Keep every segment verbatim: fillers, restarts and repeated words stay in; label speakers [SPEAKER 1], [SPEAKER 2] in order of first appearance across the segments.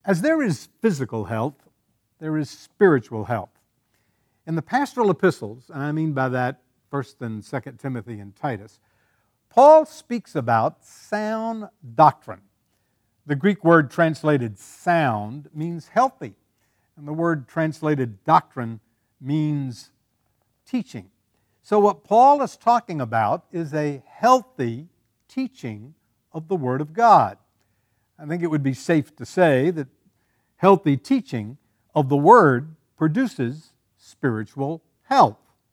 [SPEAKER 1] As there is physical health, there is spiritual health. In the pastoral epistles, and I mean by that First and Second Timothy and Titus, Paul speaks about sound doctrine. The Greek word translated sound means healthy, and the word translated doctrine means teaching. So what Paul is talking about is a healthy teaching of the Word of God. I think it would be safe to say that healthy teaching of the Word produces spiritual health.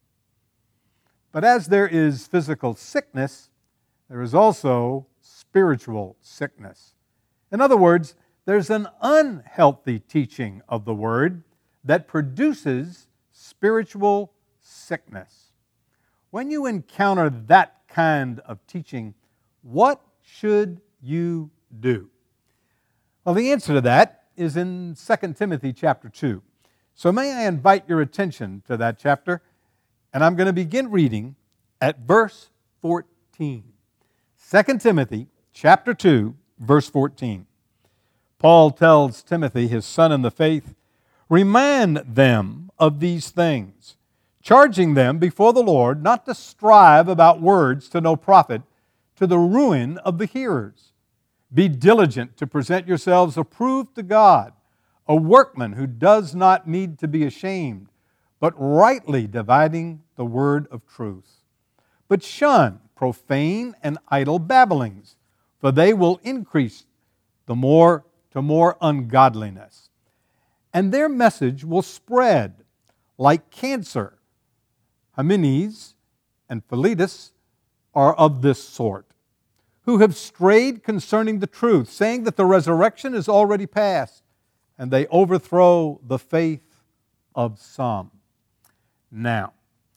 [SPEAKER 1] But as there is physical sickness, there is also spiritual sickness. In other words, there's an unhealthy teaching of the Word that produces spiritual sickness. When you encounter that kind of teaching, what should you do? Well, the answer to that is in Second Timothy chapter two. So may I invite your attention to that chapter, and I'm going to begin reading at verse fourteen. Second Timothy chapter two, verse fourteen. Paul tells Timothy, his son in the faith, remind them of these things, charging them before the Lord not to strive about words to no profit, to the ruin of the hearers. Be diligent to present yourselves approved to God, a workman who does not need to be ashamed, but rightly dividing the word of truth. But shun profane and idle babblings, for they will increase the more to more ungodliness. And their message will spread like cancer. Hymenaeus and Philetus are of this sort, who have strayed concerning the truth, saying that the resurrection is already past, and they overthrow the faith of some. Now,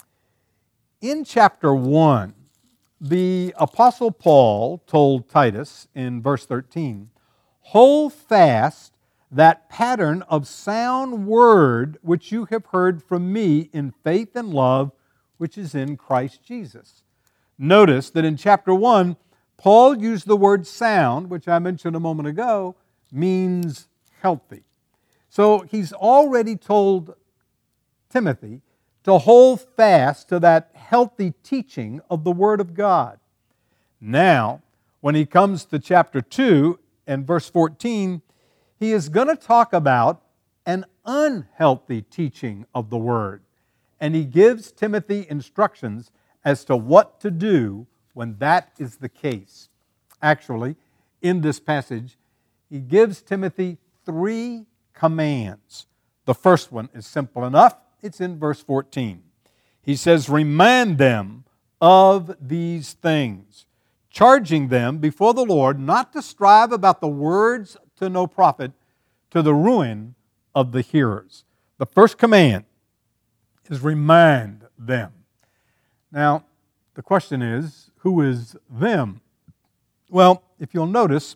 [SPEAKER 1] in chapter one, the Apostle Paul told Titus in verse thirteen, hold fast that pattern of sound word which you have heard from me in faith and love which is in Christ Jesus. Notice that in chapter one, Paul used the word sound, which I mentioned a moment ago, means healthy. So he's already told Timothy to hold fast to that healthy teaching of the Word of God. Now, when he comes to chapter two and verse fourteen, he is going to talk about an unhealthy teaching of the Word. And he gives Timothy instructions as to what to do when that is the case. Actually, in this passage, he gives Timothy three commands. The first one is simple enough. It's in verse fourteen. He says, remind them of these things, charging them before the Lord not to strive about the words to no profit, to the ruin of the hearers. The first command is remind them. Now, the question is, who is them? Well, if you'll notice,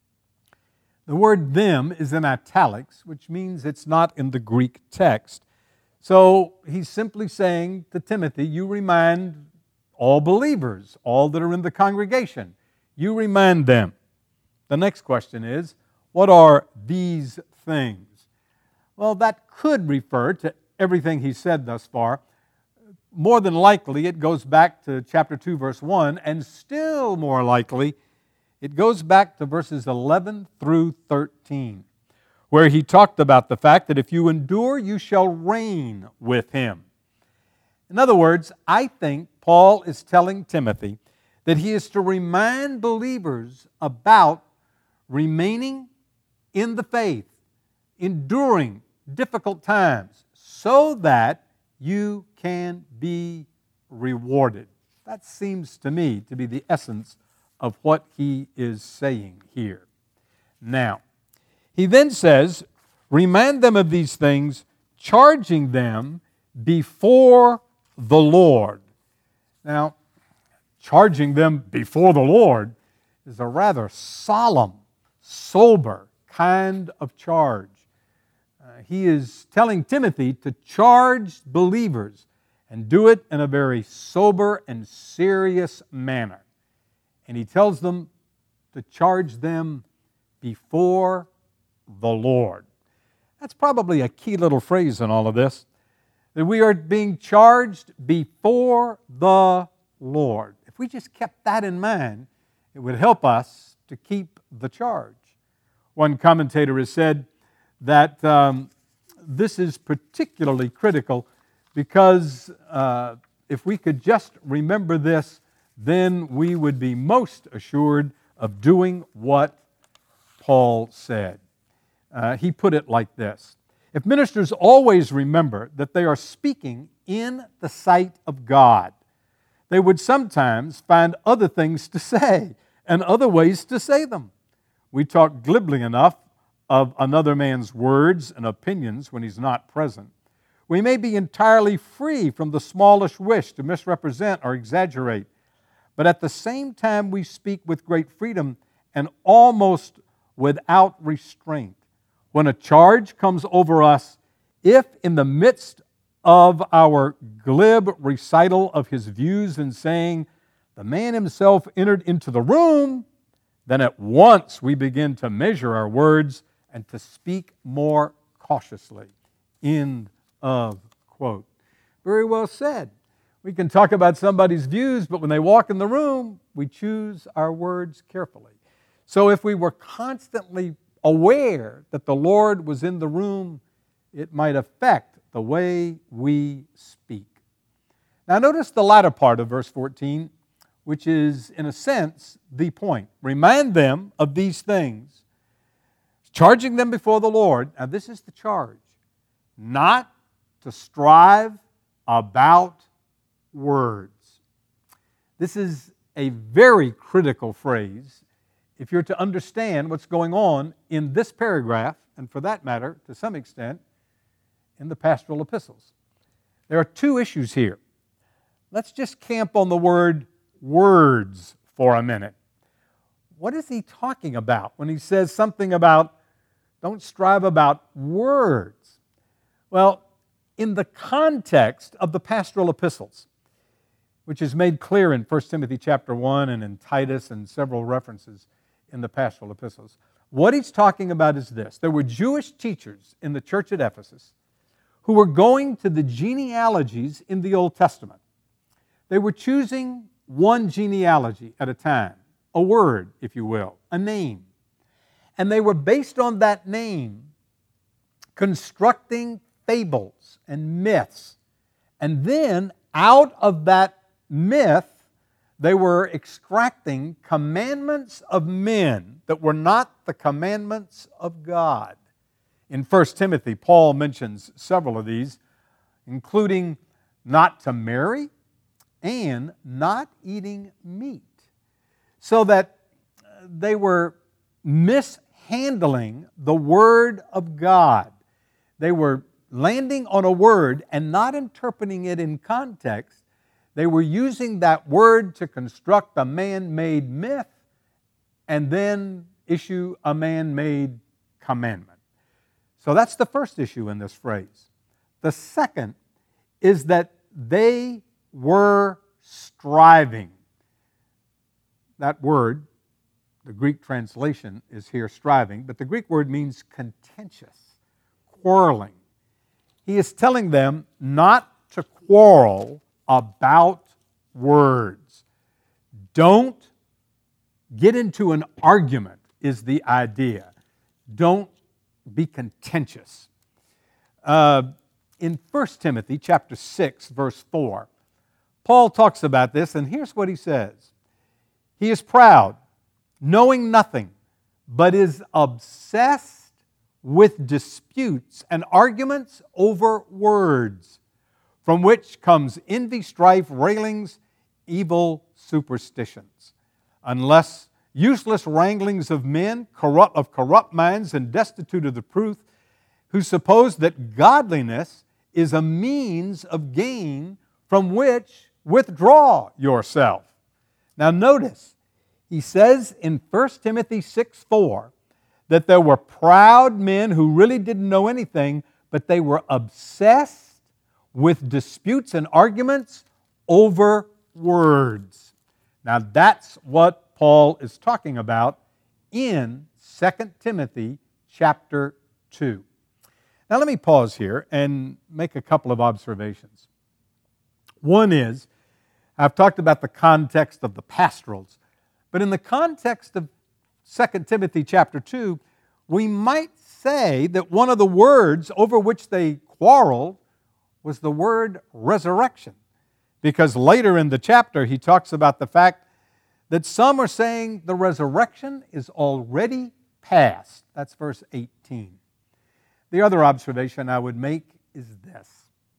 [SPEAKER 1] the word them is in italics, which means it's not in the Greek text. So he's simply saying to Timothy, you remind all believers, all that are in the congregation, you remind them. The next question is, what are these things? Well, that could refer to everything he said thus far. More than likely, it goes back to chapter two, verse one, and still more likely, it goes back to verses eleven through thirteen, where he talked about the fact that if you endure, you shall reign with him. In other words, I think Paul is telling Timothy that he is to remind believers about remaining in the faith, enduring difficult times, so that you can be rewarded. That seems to me to be the essence of what he is saying here. Now, he then says, remind them of these things, charging them before the Lord. Now, charging them before the Lord is a rather solemn, sober kind of charge. Uh, he is telling Timothy to charge believers and do it in a very sober and serious manner. And he tells them to charge them before the Lord. That's probably a key little phrase in all of this, that we are being charged before the Lord. If we just kept that in mind, it would help us to keep the charge. One commentator has said that um, this is particularly critical because uh, if we could just remember this, then we would be most assured of doing what Paul said. Uh, he put it like this: if ministers always remember that they are speaking in the sight of God, they would sometimes find other things to say and other ways to say them. We talk glibly enough of another man's words and opinions when he's not present. We may be entirely free from the smallest wish to misrepresent or exaggerate, but at the same time we speak with great freedom and almost without restraint. When a charge comes over us, if in the midst of our glib recital of his views and saying, the man himself entered into the room, then at once we begin to measure our words and to speak more cautiously. End of quote. Very well said. We can talk about somebody's views, but when they walk in the room, we choose our words carefully. So if we were constantly aware that the Lord was in the room, it might affect the way we speak. Now notice the latter part of verse fourteen, which is, in a sense, the point. Remind them of these things, charging them before the Lord. Now this is the charge. Not to strive about words. This is a very critical phrase if you're to understand what's going on in this paragraph, and for that matter, to some extent, in the pastoral epistles. There are two issues here. Let's just camp on the word words for a minute. What is he talking about when he says something about don't strive about words? Well, in the context of the pastoral epistles, which is made clear in First Timothy chapter one and in Titus and several references in the pastoral epistles, what he's talking about is this. There were Jewish teachers in the church at Ephesus who were going to the genealogies in the Old Testament. They were choosing one genealogy at a time, a word, if you will, a name. And they were, based on that name, constructing fables and myths. And then, out of that myth, they were extracting commandments of men that were not the commandments of God. In First Timothy, Paul mentions several of these, including not to marry and not eating meat. So that they were mishandling the Word of God. They were landing on a word and not interpreting it in context. They were using that word to construct a man-made myth and then issue a man-made commandment. So that's the first issue in this phrase. The second is that they were striving. That word, the Greek translation is here striving, but the Greek word means contentious, quarreling. He is telling them not to quarrel about words. Don't get into an argument is the idea. Don't be contentious. Uh, in First Timothy chapter six, verse four, Paul talks about this, and here's what he says. He is proud, knowing nothing, but is obsessed with disputes and arguments over words, from which comes envy, strife, railings, evil superstitions. Unless useless wranglings of men, corrupt of corrupt minds and destitute of the truth, who suppose that godliness is a means of gain, from which withdraw yourself. Now notice, he says in First Timothy six four that there were proud men who really didn't know anything, but they were obsessed with disputes and arguments over words. Now that's what Paul is talking about in Second Timothy chapter two. Now let me pause here and make a couple of observations. One is, I've talked about the context of the pastorals, but in the context of Second Timothy chapter two, we might say that one of the words over which they quarreled was the word resurrection. Because later in the chapter, he talks about the fact that some are saying the resurrection is already past. That's verse eighteen. The other observation I would make is this.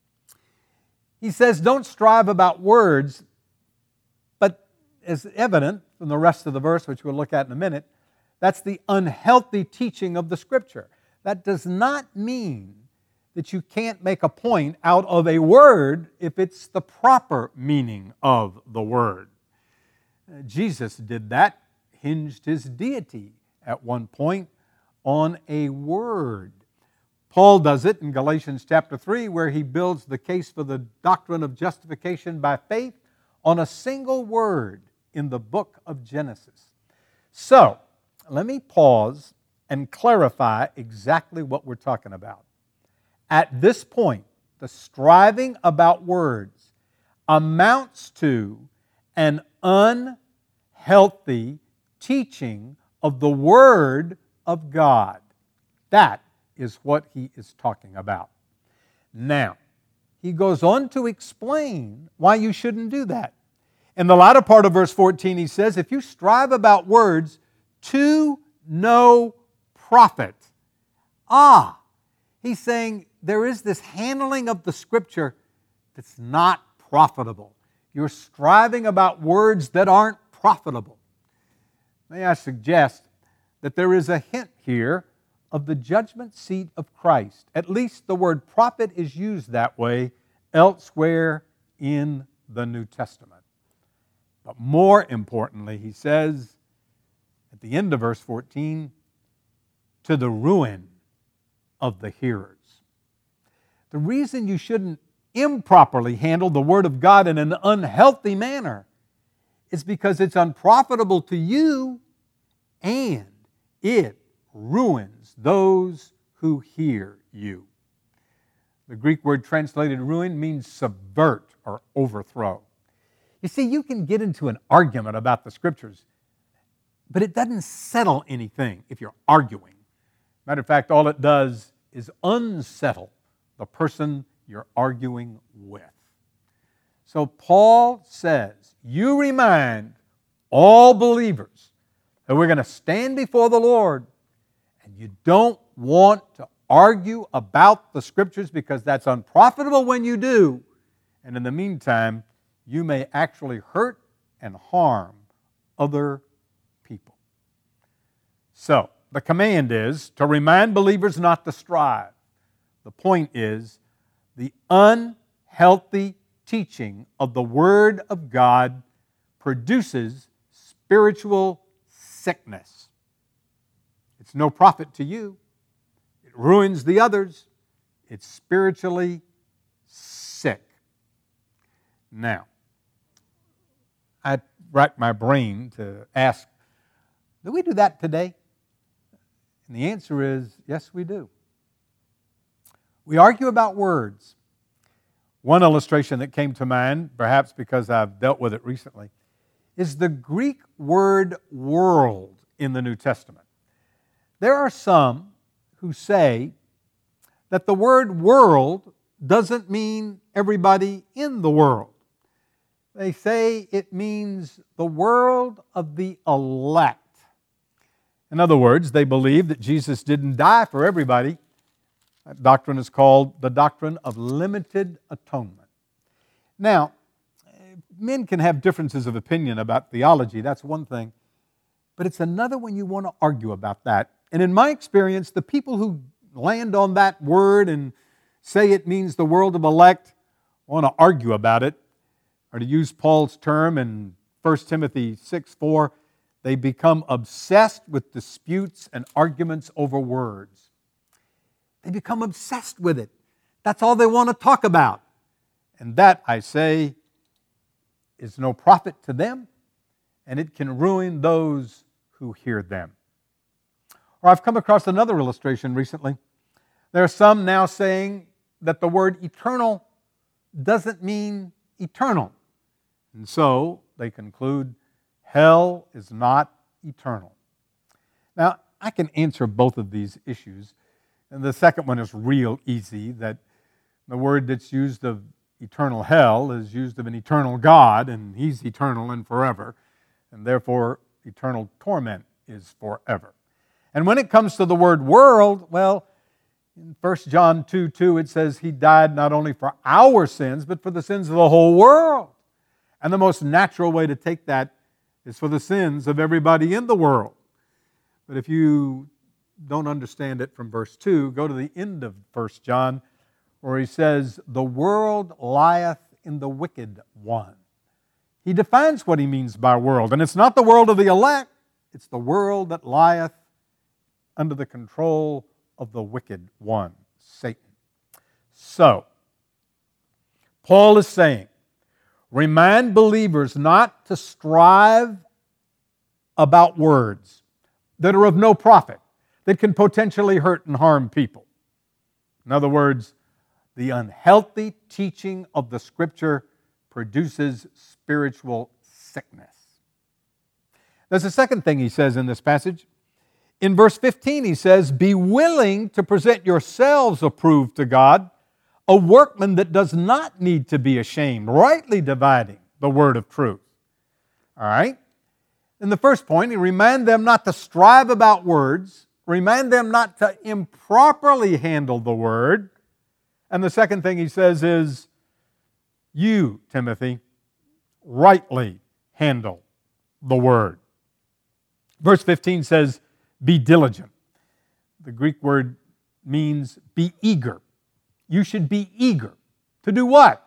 [SPEAKER 1] He says, don't strive about words, but as evident from the rest of the verse, which we'll look at in a minute, that's the unhealthy teaching of the Scripture. That does not mean that you can't make a point out of a word if it's the proper meaning of the word. Jesus did that, hinged his deity at one point on a word. Paul does it in Galatians chapter three, where he builds the case for the doctrine of justification by faith on a single word in the book of Genesis. So, let me pause and clarify exactly what we're talking about. At this point, the striving about words amounts to an unhealthy teaching of the Word of God. That is what he is talking about. Now, he goes on to explain why you shouldn't do that. In the latter part of verse fourteen, he says, if you strive about words to no profit. Ah, he's saying there is this handling of the Scripture that's not profitable. You're striving about words that aren't profitable. May I suggest that there is a hint here of the judgment seat of Christ. At least the word profit is used that way elsewhere in the New Testament. But more importantly, he says at the end of verse fourteen, to the ruin of the hearers. The reason you shouldn't improperly handle the Word of God in an unhealthy manner is because it's unprofitable to you and it ruins those who hear you. The Greek word translated ruin means subvert or overthrow. You see, you can get into an argument about the Scriptures, but it doesn't settle anything if you're arguing. Matter of fact, all it does is unsettle the person you're arguing with. So Paul says, you remind all believers that we're going to stand before the Lord, and you don't want to argue about the Scriptures because that's unprofitable when you do. And in the meantime, you may actually hurt and harm other people. So, the command is to remind believers not to strive. The point is the unhealthy teaching of the Word of God produces spiritual sickness. It's no profit to you. It ruins the others. It's spiritually sick. Now, I racked my brain to ask, do we do that today? And the answer is, yes, we do. We argue about words. One illustration that came to mind, perhaps because I've dealt with it recently, is the Greek word world in the New Testament. There are some who say that the word world doesn't mean everybody in the world. They say it means the world of the elect. In other words, they believe that Jesus didn't die for everybody. That doctrine is called the doctrine of limited atonement. Now, men can have differences of opinion about theology, that's one thing, but it's another when you want to argue about that. And in my experience, the people who land on that word and say it means the world of elect want to argue about it, or to use Paul's term in First Timothy six four, they become obsessed with disputes and arguments over words. They become obsessed with it. That's all they want to talk about. And that, I say, is no profit to them, and it can ruin those who hear them. Or I've come across another illustration recently. There are some now saying that the word eternal doesn't mean eternal. And so they conclude hell is not eternal. Now, I can answer both of these issues. And the second one is real easy, that the word that's used of eternal hell is used of an eternal God, and He's eternal and forever, and therefore eternal torment is forever. And when it comes to the word world, well, in First John two two, it says He died not only for our sins, but for the sins of the whole world. And the most natural way to take that is for the sins of everybody in the world. But if you don't understand it from verse two, go to the end of First John, where he says, the world lieth in the wicked one. He defines what he means by world, and it's not the world of the elect, it's the world that lieth under the control of the wicked one, Satan. So, Paul is saying, remind believers not to strive about words that are of no profit, that can potentially hurt and harm people. In other words, the unhealthy teaching of the Scripture produces spiritual sickness. There's a second thing he says in this passage. In verse fifteen, he says, be willing to present yourselves approved to God, a workman that does not need to be ashamed, rightly dividing the word of truth. All right? In the first point, he remind them not to strive about words, remind them not to improperly handle the word. And the second thing he says is, you, Timothy, rightly handle the word. Verse fifteen says, be diligent. The Greek word means be eager. You should be eager. To do what?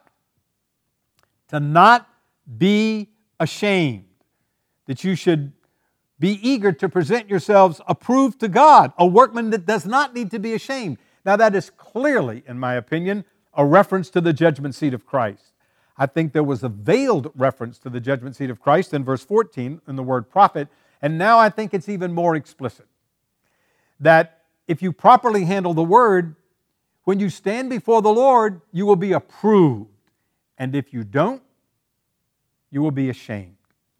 [SPEAKER 1] To not be ashamed. That you should be eager to present yourselves approved to God, a workman that does not need to be ashamed. Now that is clearly, in my opinion, a reference to the judgment seat of Christ. I think there was a veiled reference to the judgment seat of Christ in verse fourteen in the word prophet, and now I think it's even more explicit. That if you properly handle the word, when you stand before the Lord, you will be approved. And if you don't, you will be ashamed.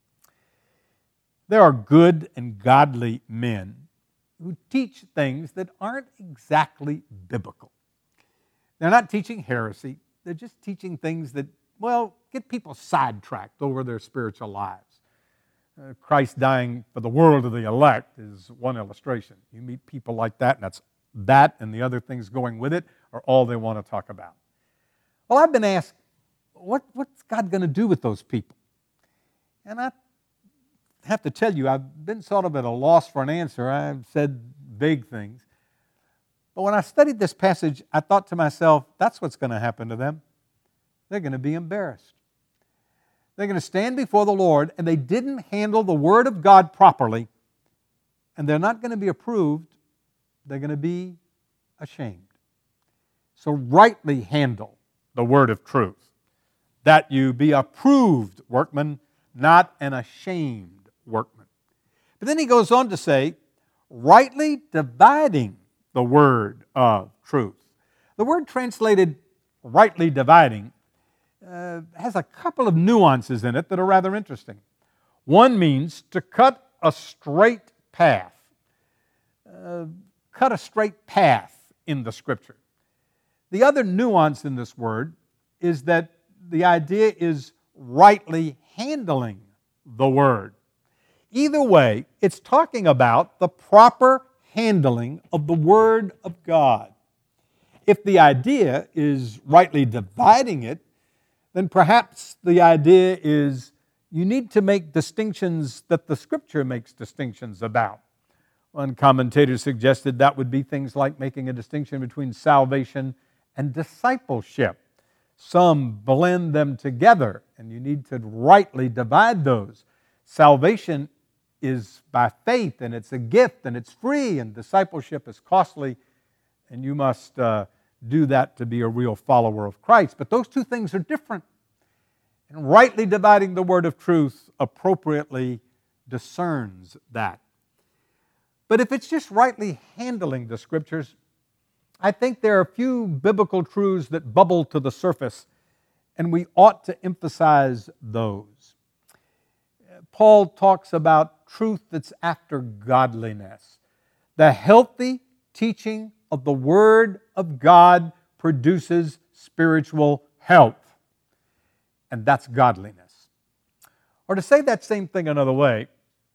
[SPEAKER 1] There are good and godly men who teach things that aren't exactly biblical. They're not teaching heresy. They're just teaching things that, well, get people sidetracked over their spiritual lives. Uh, Christ dying for the world of the elect is one illustration. You meet people like that, and that's that and the other things going with it are all they want to talk about. Well, I've been asked, what, what's God going to do with those people? And I have to tell you, I've been sort of at a loss for an answer. I've said vague things. But when I studied this passage, I thought to myself, that's what's going to happen to them. They're going to be embarrassed. They're going to stand before the Lord, and they didn't handle the Word of God properly, and they're not going to be approved. They're going to be ashamed. So rightly handle the word of truth, that you be approved workman, not an ashamed workman. But then he goes on to say, rightly dividing the word of truth. The word translated rightly dividing uh, has a couple of nuances in it that are rather interesting. One means to cut a straight path. Uh, cut a straight path in the Scripture. The other nuance in this word is that the idea is rightly handling the word. Either way, it's talking about the proper handling of the Word of God. If the idea is rightly dividing it, then perhaps the idea is you need to make distinctions that the Scripture makes distinctions about. One commentator suggested that would be things like making a distinction between salvation and discipleship. Some blend them together, and you need to rightly divide those. Salvation is by faith, and it's a gift, and it's free, and discipleship is costly, and you must uh, do that to be a real follower of Christ. But those two things are different. And rightly dividing the word of truth appropriately discerns that. But if it's just rightly handling the Scriptures, I think there are a few biblical truths that bubble to the surface, and we ought to emphasize those. Paul talks about truth that's after godliness. The healthy teaching of the Word of God produces spiritual health, and that's godliness. Or to say that same thing another way,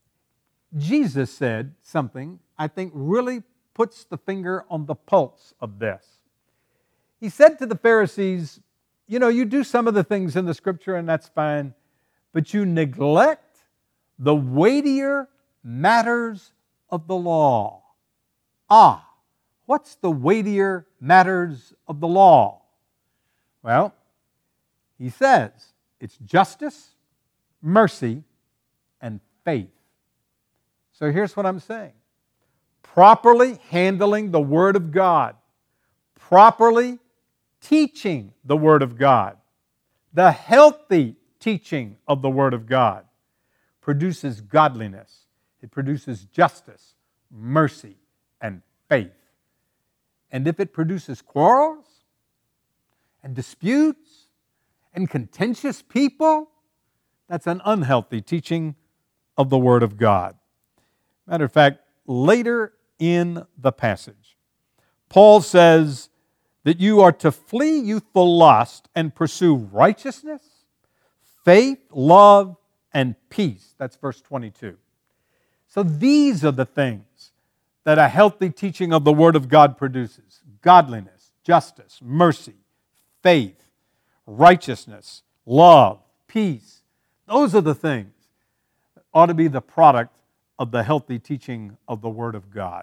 [SPEAKER 1] Jesus said something I think really puts the finger on the pulse of this. He said to the Pharisees, you know, you do some of the things in the Scripture and that's fine, but you neglect the weightier matters of the law. Ah, what's the weightier matters of the law? Well, he says it's justice, mercy, and faith. So here's what I'm saying. Properly handling the Word of God, properly teaching the Word of God, the healthy teaching of the Word of God produces godliness. It produces justice, mercy, and faith. And if it produces quarrels and disputes and contentious people, that's an unhealthy teaching of the Word of God. Matter of fact, later in the passage, Paul says that you are to flee youthful lust and pursue righteousness, faith, love, and peace. That's verse twenty-two. So these are the things that a healthy teaching of the Word of God produces: godliness, justice, mercy, faith, righteousness, love, peace. Those are the things that ought to be the product of the healthy teaching of the Word of God.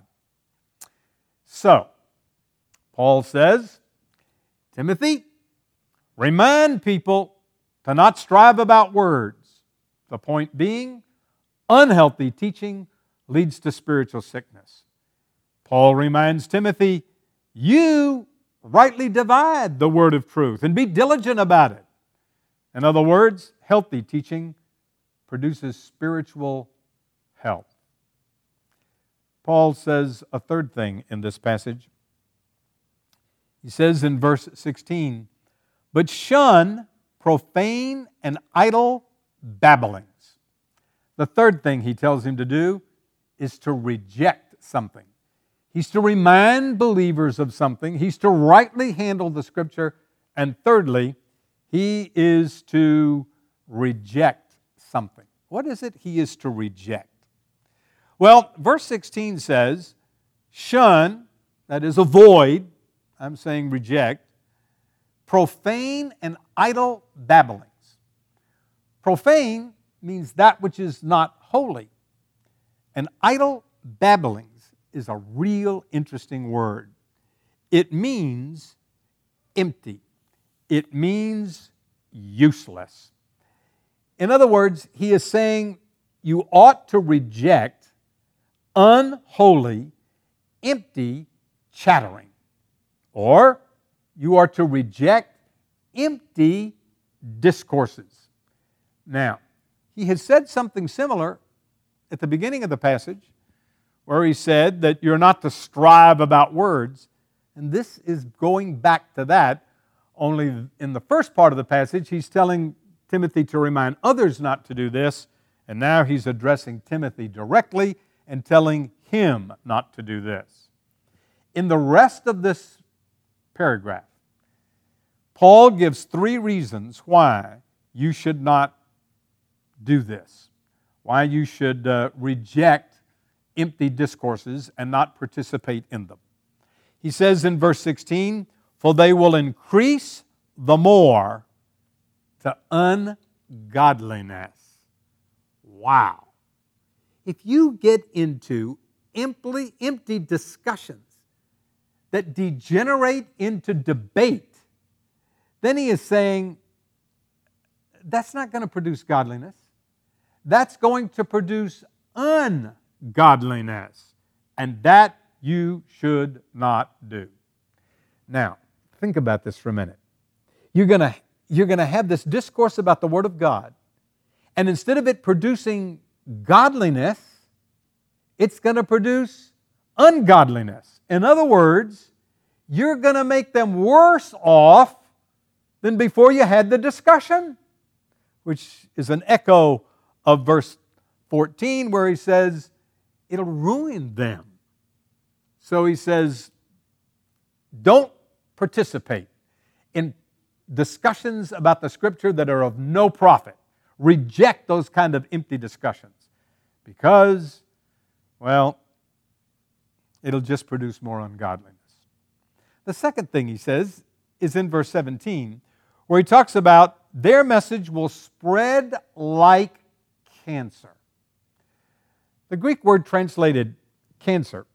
[SPEAKER 1] So, Paul says, Timothy, remind people to not strive about words. The point being, unhealthy teaching leads to spiritual sickness. Paul reminds Timothy, you rightly divide the word of truth and be diligent about it. In other words, healthy teaching produces spiritual health. Paul says a third thing in this passage. He says in verse sixteen, but shun profane and idle babblings. The third thing he tells him to do is to reject something. He's to remind believers of something. He's to rightly handle the Scripture. And thirdly, he is to reject something. What is it he is to reject? Well, verse sixteen says, shun, that is avoid, I'm saying reject, profane and idle babblings. Profane means that which is not holy. And idle babblings is a real interesting word. It means empty. It means useless. In other words, he is saying you ought to reject unholy, empty chattering. Or you are to reject empty discourses. Now, he has said something similar at the beginning of the passage, where he said that you're not to strive about words. And this is going back to that, only in the first part of the passage, he's telling Timothy to remind others not to do this, and now he's addressing Timothy directly and telling him not to do this. In the rest of this paragraph, Paul gives three reasons why you should not do this, why you should uh, reject empty discourses and not participate in them. He says in verse sixteen, for they will increase the more to ungodliness. Wow. If you get into empty, empty discussions that degenerate into debate, then he is saying that's not going to produce godliness. That's going to produce ungodliness. And that you should not do. Now, think about this for a minute. You're going to, you're going to have this discourse about the Word of God, and instead of it producing godliness, it's going to produce ungodliness. In other words, you're going to make them worse off than before you had the discussion, which is an echo of verse fourteen where he says, it'll ruin them. So he says, don't participate in discussions about the Scripture that are of no profit. Reject those kind of empty discussions because, well, it'll just produce more ungodliness. The second thing he says is in verse seventeen, where he talks about their message will spread like cancer. The Greek word translated cancer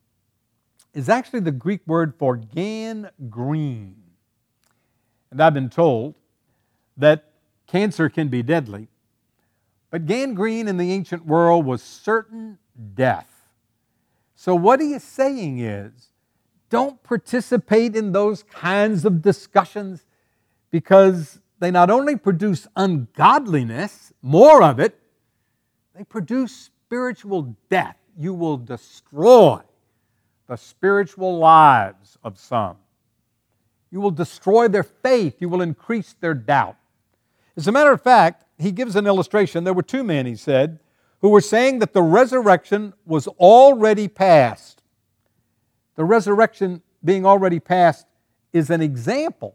[SPEAKER 1] is actually the Greek word for gangrene. And I've been told that cancer can be deadly, but gangrene in the ancient world was certain death. So what he is saying is, don't participate in those kinds of discussions because they not only produce ungodliness, more of it, they produce spiritual death. You will destroy the spiritual lives of some. You will destroy their faith. You will increase their doubt. As a matter of fact, he gives an illustration. There were two men, he said, who were saying that the resurrection was already past. The resurrection being already past is an example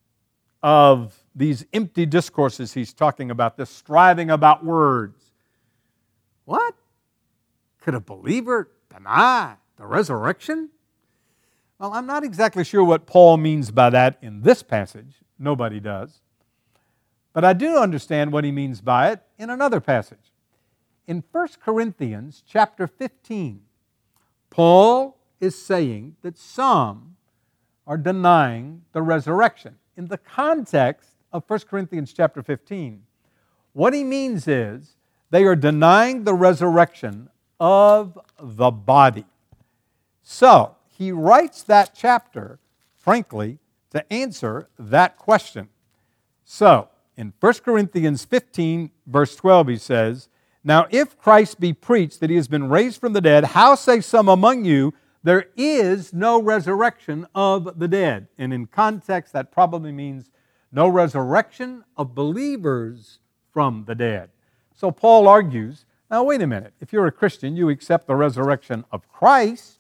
[SPEAKER 1] of these empty discourses he's talking about, this striving about words. What? Could a believer deny the resurrection? Well, I'm not exactly sure what Paul means by that in this passage. Nobody does. But I do understand what he means by it in another passage. In First Corinthians chapter fifteen, Paul is saying that some are denying the resurrection. In the context of First Corinthians chapter fifteen, what he means is they are denying the resurrection of the body. So, he writes that chapter, frankly, to answer that question. So, in First Corinthians fifteen, verse twelve, he says, now if Christ be preached that he has been raised from the dead, how say some among you, there is no resurrection of the dead? And in context, that probably means no resurrection of believers from the dead. So Paul argues, now wait a minute, if you're a Christian, you accept the resurrection of Christ,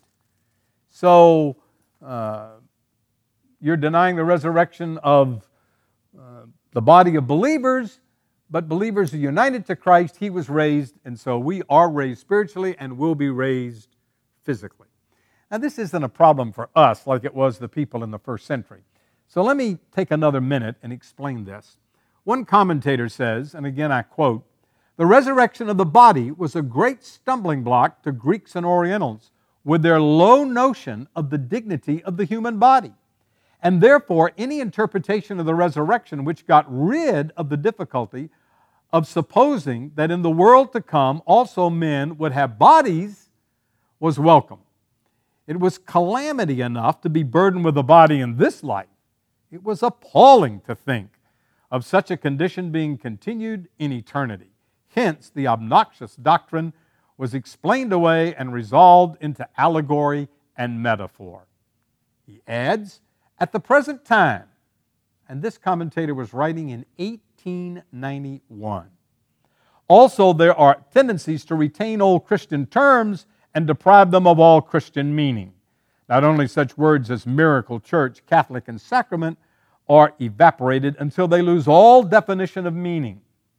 [SPEAKER 1] so uh, you're denying the resurrection of uh, the body of believers, but believers are united to Christ. He was raised, and so we are raised spiritually and will be raised physically. Now, this isn't a problem for us like it was the people in the first century. So let me take another minute and explain this. One commentator says, and again I quote, the resurrection of the body was a great stumbling block to Greeks and Orientals with their low notion of the dignity of the human body. And therefore, any interpretation of the resurrection which got rid of the difficulty of supposing that in the world to come also men would have bodies was welcome. It was calamity enough to be burdened with a body in this life. It was appalling to think of such a condition being continued in eternity. Hence, the obnoxious doctrine was explained away and resolved into allegory and metaphor. He adds, at the present time, and this commentator was writing in eighteen ninety-one, also there are tendencies to retain old Christian terms and deprive them of all Christian meaning. Not only such words as miracle, church, Catholic, and sacrament are evaporated until they lose all definition of meaning,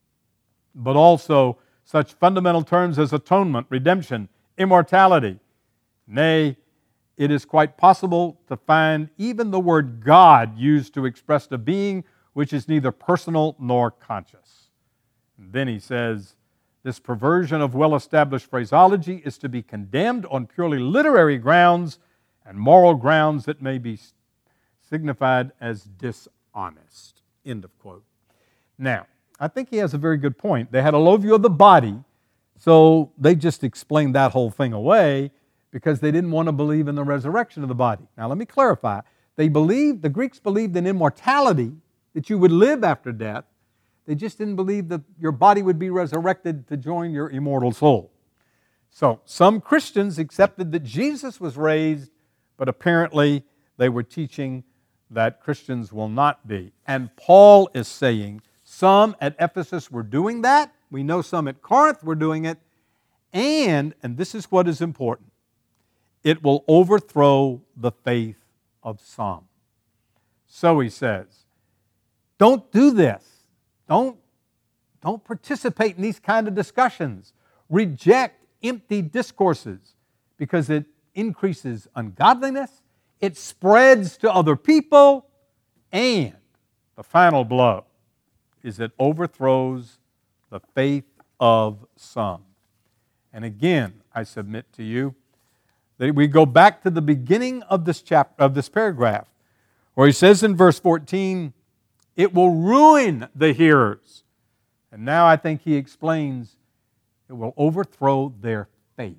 [SPEAKER 1] but also such fundamental terms as atonement, redemption, immortality. Nay, it is quite possible to find even the word God used to express a being which is neither personal nor conscious. And then he says, this perversion of well-established phraseology is to be condemned on purely literary grounds and moral grounds that may be signified as dishonest. End of quote. Now, I think he has a very good point. They had a low view of the body, so they just explained that whole thing away because they didn't want to believe in the resurrection of the body. Now, let me clarify. They believed, the Greeks believed in immortality, that you would live after death. They just didn't believe that your body would be resurrected to join your immortal soul. So some Christians accepted that Jesus was raised, but apparently they were teaching that Christians will not be. And Paul is saying some at Ephesus were doing that. We know some at Corinth were doing it. And, and this is what is important, it will overthrow the faith of some. So he says, don't do this. Don't, don't participate in these kind of discussions. Reject empty discourses because it increases ungodliness, it spreads to other people, and the final blow is it overthrows the faith of some. And again, I submit to you that we go back to the beginning of this chapter, of this paragraph, where he says in verse fourteen, it will ruin the hearers. And now I think he explains it will overthrow their faith.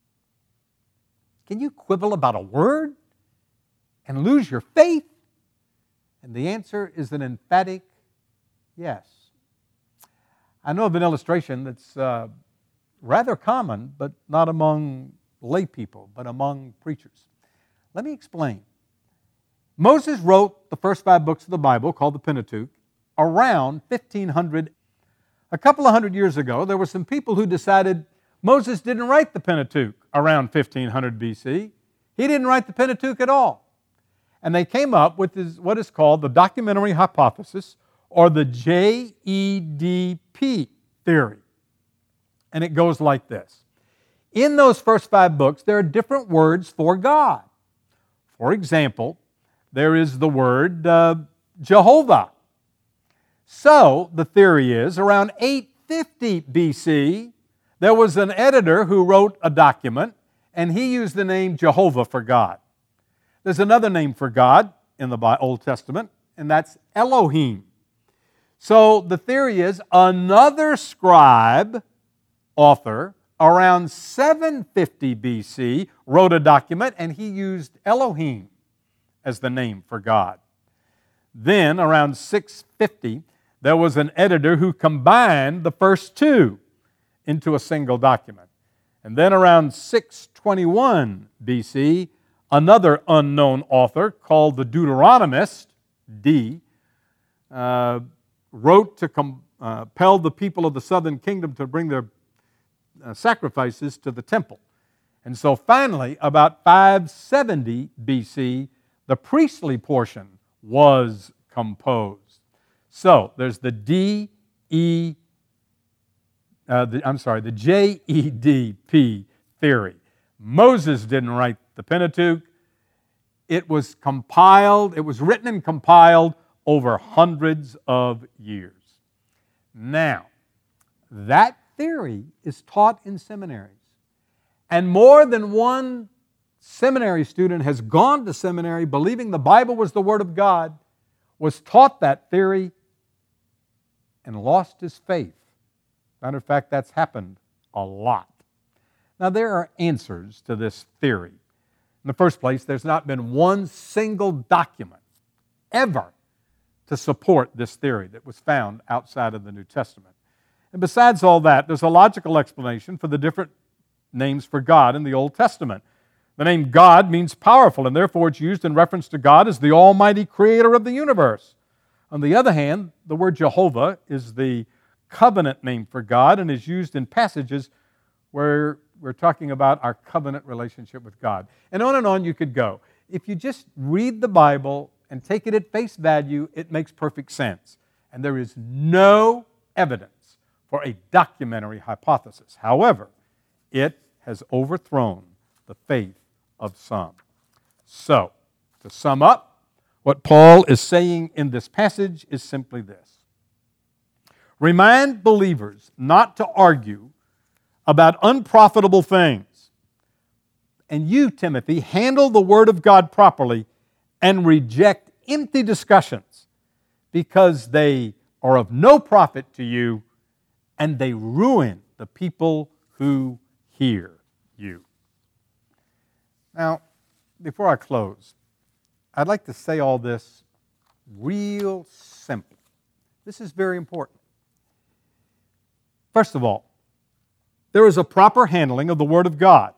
[SPEAKER 1] Can you quibble about a word and lose your faith? And the answer is an emphatic yes. I know of an illustration that's uh, rather common, but not among lay people, but among preachers. Let me explain. Moses wrote the first five books of the Bible, called the Pentateuch, around fifteen hundred. A couple of hundred years ago, there were some people who decided Moses didn't write the Pentateuch around fifteen hundred B C. He didn't write the Pentateuch at all. And they came up with this, what is called the documentary hypothesis, or the J E D P theory. And it goes like this. In those first five books, there are different words for God. For example, there is the word uh, Jehovah. So, the theory is, around eight fifty B C, there was an editor who wrote a document, and he used the name Jehovah for God. There's another name for God in the Old Testament, and that's Elohim. So, the theory is, another scribe, author, around seven fifty B C, wrote a document, and he used Elohim as the name for God. Then, around six fifty, there was an editor who combined the first two into a single document. And then around six twenty-one B C, another unknown author called the Deuteronomist, D, uh, wrote to compel the people of the southern kingdom to bring their uh, sacrifices to the temple. And so finally, about five seventy B C, the priestly portion was composed. So there's the D E, uh, the, I'm sorry, the J E D P theory. Moses didn't write the Pentateuch. It was compiled, it was written and compiled over hundreds of years. Now, that theory is taught in seminaries. And more than one seminary student has gone to seminary believing the Bible was the Word of God, was taught that theory, and lost his faith. Matter of fact, that's happened a lot. Now, there are answers to this theory. In the first place, there's not been one single document ever to support this theory that was found outside of the New Testament. And besides all that, there's a logical explanation for the different names for God in the Old Testament. The name God means powerful, and therefore it's used in reference to God as the almighty creator of the universe. On the other hand, the word Jehovah is the covenant name for God and is used in passages where we're talking about our covenant relationship with God. And on and on you could go. If you just read the Bible and take it at face value, it makes perfect sense. And there is no evidence for a documentary hypothesis. However, it has overthrown the faith of some. So, to sum up, what Paul is saying in this passage is simply this. Remind believers not to argue about unprofitable things. And you, Timothy, handle the Word of God properly and reject empty discussions because they are of no profit to you and they ruin the people who hear you. Now, before I close, I'd like to say all this real simply. This is very important. First of all, there is a proper handling of the Word of God,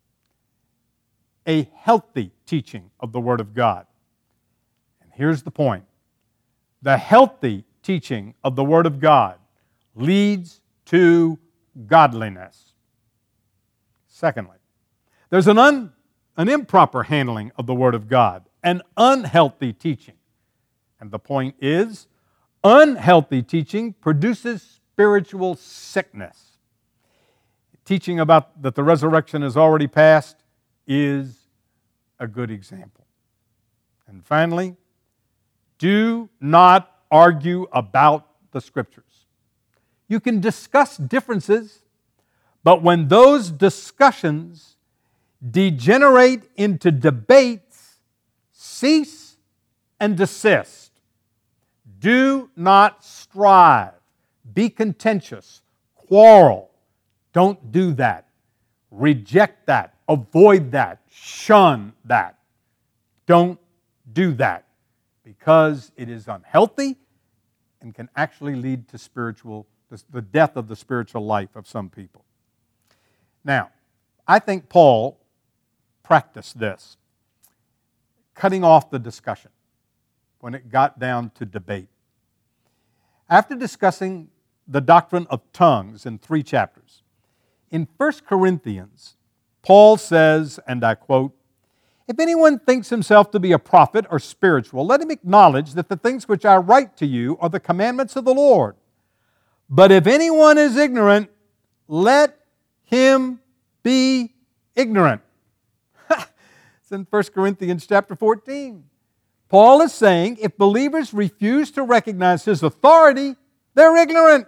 [SPEAKER 1] a healthy teaching of the Word of God. And here's the point. The healthy teaching of the Word of God leads to godliness. Secondly, there's an, un, an improper handling of the Word of God, an unhealthy teaching. And the point is, unhealthy teaching produces spiritual sickness. Teaching about that the resurrection is already past is a good example. And finally, do not argue about the Scriptures. You can discuss differences, but when those discussions degenerate into debates, cease and desist. Do not strive. Be contentious. Quarrel. Don't do that. Reject that. Avoid that. Shun that. Don't do that because it is unhealthy and can actually lead to spiritual, the death of the spiritual life of some people. Now, I think Paul practiced this, cutting off the discussion when it got down to debate. After discussing the doctrine of tongues in three chapters, in First Corinthians, Paul says, and I quote, "If anyone thinks himself to be a prophet or spiritual, let him acknowledge that the things which I write to you are the commandments of the Lord. But if anyone is ignorant, let him be ignorant." It's in First Corinthians chapter fourteen. Paul is saying if believers refuse to recognize his authority, they're ignorant.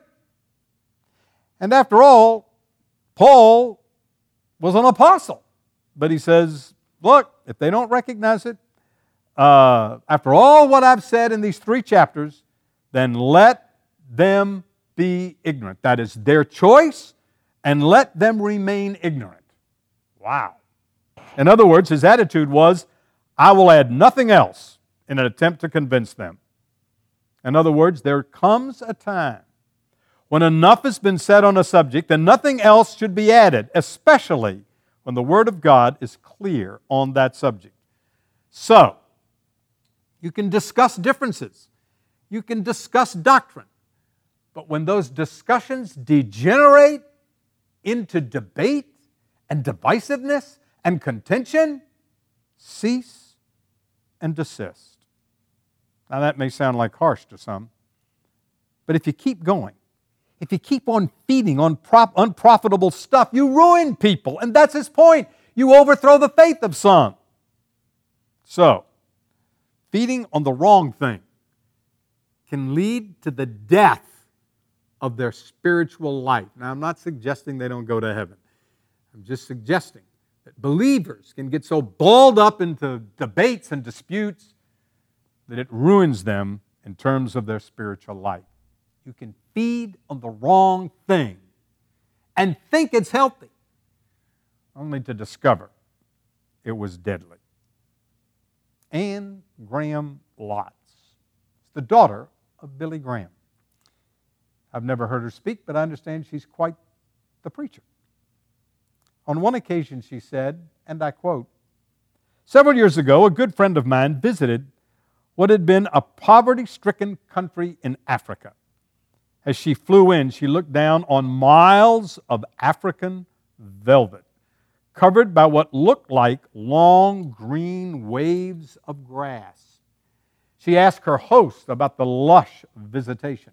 [SPEAKER 1] And after all, Paul was an apostle. But he says, look, if they don't recognize it, uh, after all what I've said in these three chapters, then let them be ignorant. That is their choice, and let them remain ignorant. Wow. In other words, his attitude was, I will add nothing else in an attempt to convince them. In other words, there comes a time when enough has been said on a subject and nothing else should be added, especially when the Word of God is clear on that subject. So, you can discuss differences. You can discuss doctrine. But when those discussions degenerate into debate and divisiveness and contention, cease and desist. Now that may sound like harsh to some, but if you keep going, if you keep on feeding on prop, unprofitable stuff, you ruin people. And that's his point. You overthrow the faith of some. So, feeding on the wrong thing can lead to the death of their spiritual life. Now, I'm not suggesting they don't go to heaven. I'm just suggesting that believers can get so balled up into debates and disputes that it ruins them in terms of their spiritual life. You can feed on the wrong thing and think it's healthy, only to discover it was deadly. Anne Graham Lotz is the daughter of Billy Graham. I've never heard her speak, but I understand she's quite the preacher. On one occasion she said, and I quote, "Several years ago, a good friend of mine visited what had been a poverty-stricken country in Africa. As she flew in, she looked down on miles of African velvet, covered by what looked like long green waves of grass. She asked her host about the lush visitation.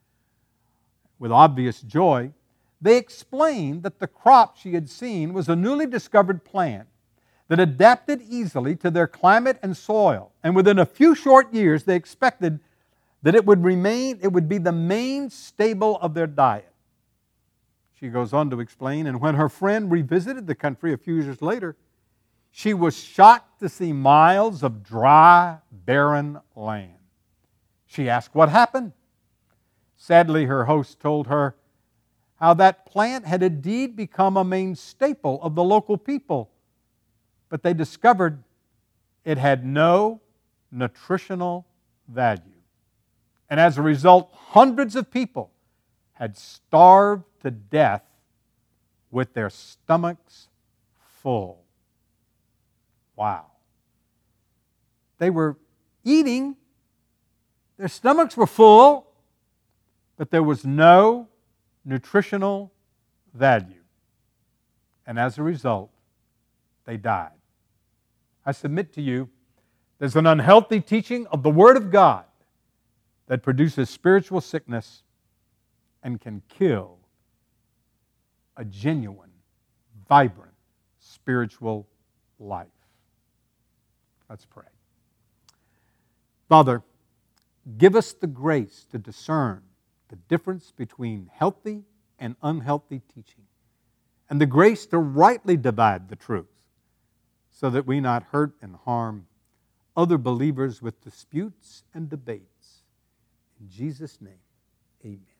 [SPEAKER 1] With obvious joy, they explained that the crop she had seen was a newly discovered plant that adapted easily to their climate and soil, and within a few short years they expected that it would remain, it would be the main staple of their diet." She goes on to explain, and when her friend revisited the country a few years later, she was shocked to see miles of dry, barren land. She asked what happened. Sadly, her host told her how that plant had indeed become a main staple of the local people, but they discovered it had no nutritional value. And as a result, hundreds of people had starved to death with their stomachs full. Wow. They were eating, their stomachs were full, but there was no nutritional value. And as a result, they died. I submit to you, there's an unhealthy teaching of the Word of God that produces spiritual sickness and can kill a genuine, vibrant, spiritual life. Let's pray. Father, give us the grace to discern the difference between healthy and unhealthy teaching, and the grace to rightly divide the truth, so that we not hurt and harm other believers with disputes and debates. In Jesus' name, amen.